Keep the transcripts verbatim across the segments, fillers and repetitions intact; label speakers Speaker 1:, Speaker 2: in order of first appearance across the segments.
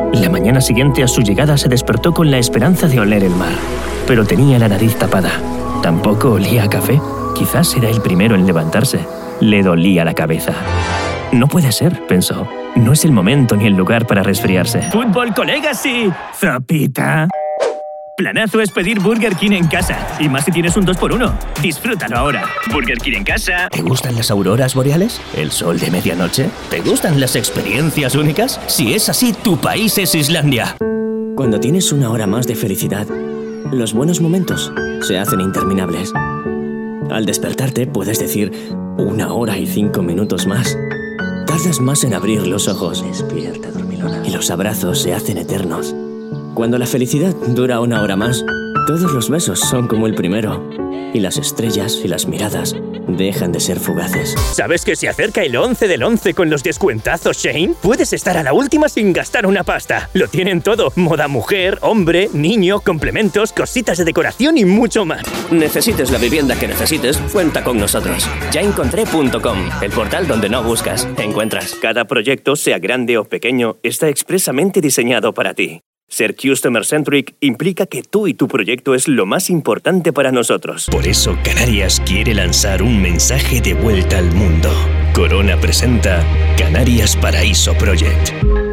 Speaker 1: La mañana siguiente a su llegada se despertó con la esperanza de oler el mar, pero tenía la nariz tapada. Tampoco olía a café. Quizás era el primero en levantarse. Le dolía la cabeza. No puede ser, pensó. No es el momento ni el lugar para resfriarse. ¡Fútbol, colegas, sí! ¡Zopita! Planazo es pedir Burger King en casa. Y más si tienes un dos por uno. Disfrútalo ahora. Burger King en casa. ¿Te gustan las auroras boreales? ¿El sol de medianoche? ¿Te gustan las experiencias únicas? Si es así, tu país es Islandia. Cuando tienes una hora más de felicidad, los buenos momentos se hacen interminables. Al despertarte puedes decir una hora y cinco minutos más. Tardas más en abrir los ojos. Despierta, dormilona. Y los abrazos se hacen eternos. Cuando la felicidad dura una hora más, todos los besos son como el primero. Y las estrellas y las miradas dejan de ser fugaces. ¿Sabes que se acerca el once del once con los descuentazos Shane? Puedes estar a la última sin gastar una pasta. Lo tienen todo. Moda mujer, hombre, niño, complementos, cositas de decoración y mucho más. Necesites la vivienda que necesites, cuenta con nosotros. ya encontré punto com, el portal donde no buscas, encuentras. Cada proyecto, sea grande o pequeño, está expresamente diseñado para ti. Ser Customer Centric implica que tú y tu proyecto es lo más importante para nosotros. Por eso Canarias quiere lanzar un mensaje de vuelta al mundo. Corona presenta Canarias Paraíso Project.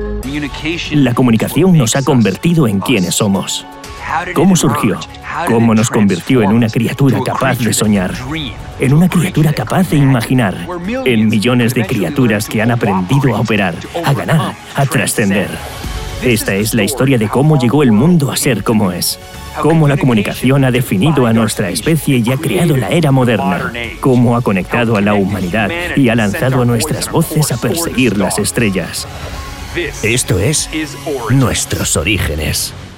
Speaker 1: La comunicación nos ha convertido en quienes somos. ¿Cómo surgió? ¿Cómo nos convirtió en una criatura capaz de soñar? En una criatura capaz de imaginar. En millones de criaturas que han aprendido a operar, a ganar, a trascender. Esta es la historia de cómo llegó el mundo a ser como es. Cómo la comunicación ha definido a nuestra especie y ha creado la era moderna. Cómo ha conectado a la humanidad y ha lanzado a nuestras voces a perseguir las estrellas. Esto es Nuestros Orígenes.